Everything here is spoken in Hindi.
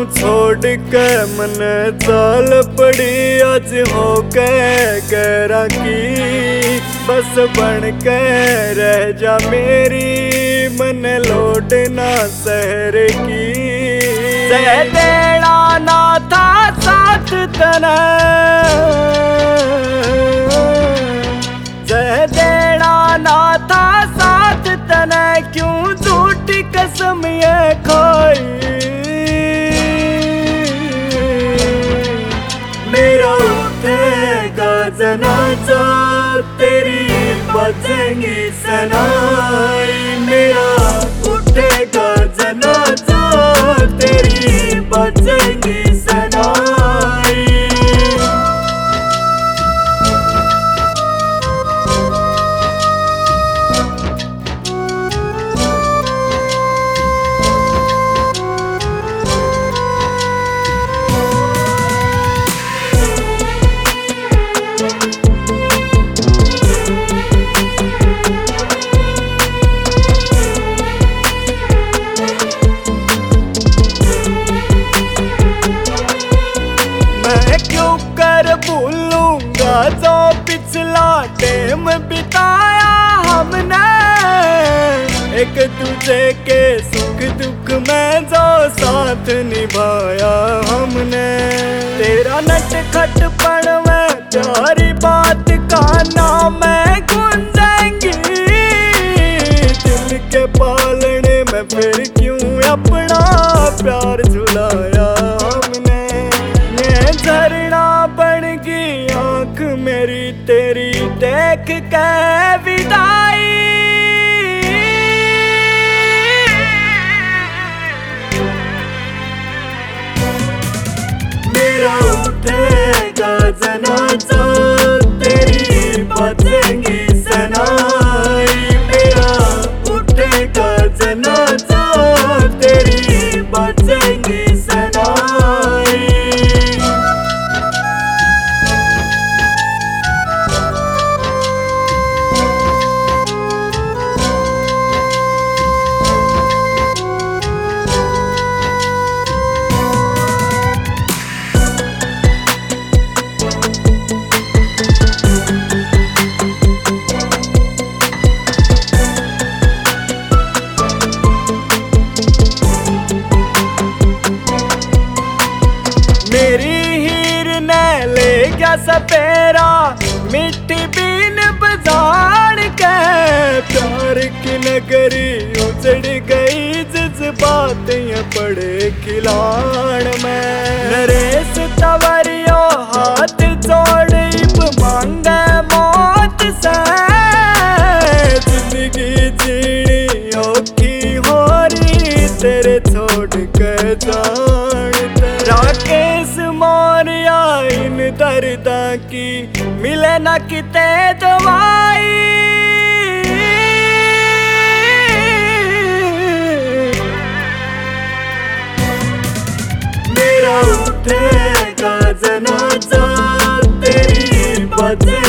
छोड़ के मन चाल पड़ी आज हो के गैरा की बस बन के रह जा मेरी मन लौटना शहर की सह देना ना था साथ तना सह देना ना था साथ तना क्यों झूठी कसम ये खाई मेरा उठेगा जनाजा तेरी बजेंगी सनाई मेरा उठेगा जनाजा तेरी बजेंगी सनाई भूलूंगा जो पिछला टाइम बिताया हमने एक दूजे के सुख दुख में जो साथ निभाया हमने तेरा नटखट पड़ में प्यारी बात का नाम है गूंजेंगी दिल के पालने में फिर क्यों अपना प्यार झुलाया हमने ये झरना बन गई आँख मेरी तेरी देख के विदाई मेरा उठेगा जनाजा तेरी बजेंगी सनाई मेरा उठेगा जनाजा तेरी बजेंगी सनाई मेरी हीर ने ले गया सपेरा मिट्टी बीन बजाड़ के प्यार की नगरी उजड़ गई जज्बात पड़े खिलाड़ में नरेश तवरियो हाथ जोड़ मांगे मौत से जिंदगी जीनी औखी हो रही तेरे छोड़ के जान राकेश मोरिया इन दर्दा की मिले न किते दवाई मेरा उठेगा जनाजा तेरी बजे